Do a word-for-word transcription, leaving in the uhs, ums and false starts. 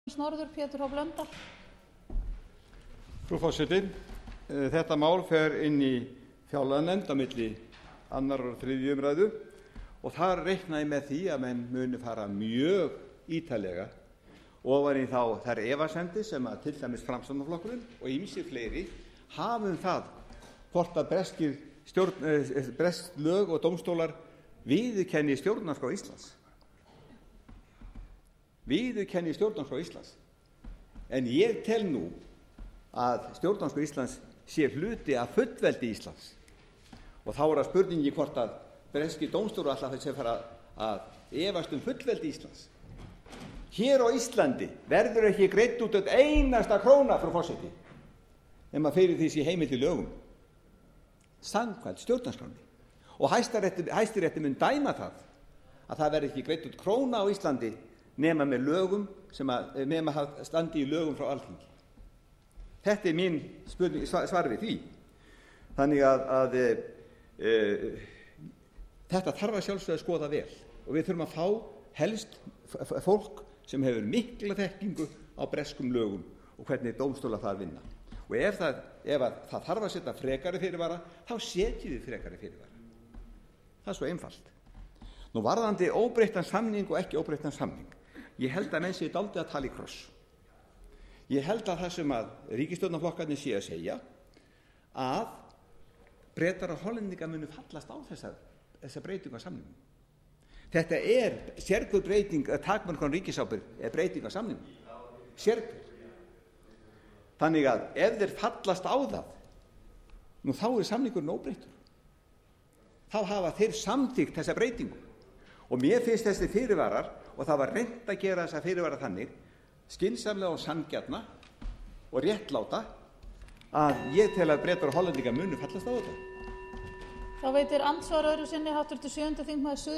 Frú forseti, þetta mál fer inn í fjárlaganefnd á milli annarrar og þriðju umræðu og þar reikna ég með því að menn muni fara mjög ítarlega ofan í þá þær efasemdir sem að til dæmis Framsóknarflokkurinn og ýmsir fleiri hafa um það hvort að breskir stjórn, bresk lög og dómstólar viðurkenni stjórnarskrá Íslands. Viðurkenni stjórnarskrá Íslands. En ég tel nú að stjórnarskrá Íslands sé hluti af fullveldi Íslands. Og þá er það spurningi hvort að breski dómstólar alltaf þessi fara að efast um fullveldi Íslands. Hér á Íslandi verður ekki greitt út einasta króna, frú forseti, nema fyrir því sé heimild í lögum. Samkvæmt stjórnarskránni. Og Hæstiréttur mun dæma það að það verður ekki greitt út króna á Íslandi nema með lögum sem að nema standi í lögum frá Alþingi. Þetta er mín spurning, svar við því. Þannig að, að e, e, þetta þarf að sjálfsögðu að skoða vel og við þurfum að fá helst fólk sem hefur mikla þekkingu á breskum lögum og hvernig dómstólar þar vinna. Og ef það, ef það þarf að setja frekari fyrirvara, þá setjum við frekari fyrirvara. Það er svo einfalt. Nú varðandi óbreyttan samning og ekki óbreyttan samning. Ég held að menn séu dálítið að tala í kross. Ég held að það sem að ríkisstjórnarflokkarnir séu að segja að Bretar og Hollendingar munu fallast á þessa, þessa breytingu á samningum. Þetta er sérhver breyting, takmörkun ríkisábyrgð er breyting á samningum. Sérhver. Þannig að ef þeir fallast á það, nú þá er samningurinn óbreyttur. Þá hafa þeir samþykkt þessa breytingu. Og mér finnst þessi fyrirvarar, og það var reynt að gera þessa fyrirvara þannig, skynsamlega og sanngjarna og réttláta, að ég tel að Bretar og Hollendingar munu fallast á þetta. Þá veitir andsvar öðru sinni háttvirtur sjöundi þingmaður